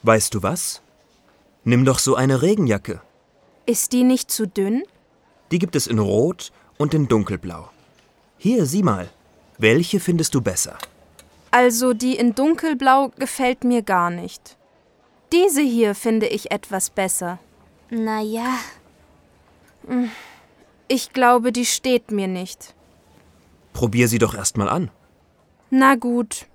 Weißt du was? Nimm doch so eine Regenjacke. Ist die nicht zu dünn? Die gibt es in Rot und in Dunkelblau. Hier, sieh mal. Welche findest du besser? Also die in Dunkelblau gefällt mir gar nicht. Diese hier finde ich etwas besser. Naja. Ich glaube, die steht mir nicht. Probier sie doch erst mal an. Na gut.